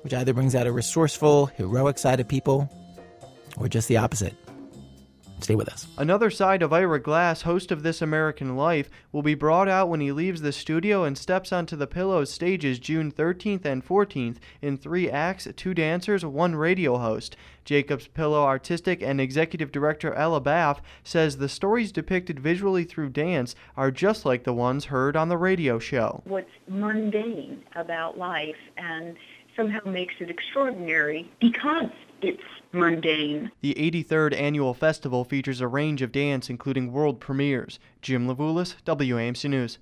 which either brings out a resourceful, heroic side of people, or just the opposite. Stay with us. Another side of Ira Glass, host of This American Life, will be brought out when he leaves the studio and steps onto the Pillows stages June 13th and 14th in 3 acts, 2 dancers, 1 radio host. Jacob's Pillow artistic and executive director Ella Baff says the stories depicted visually through dance are just like the ones heard on the radio show. What's mundane about life and somehow makes it extraordinary because it's mundane. The 83rd annual festival features a range of dance, including world premieres. Jim Levulis, WAMC News.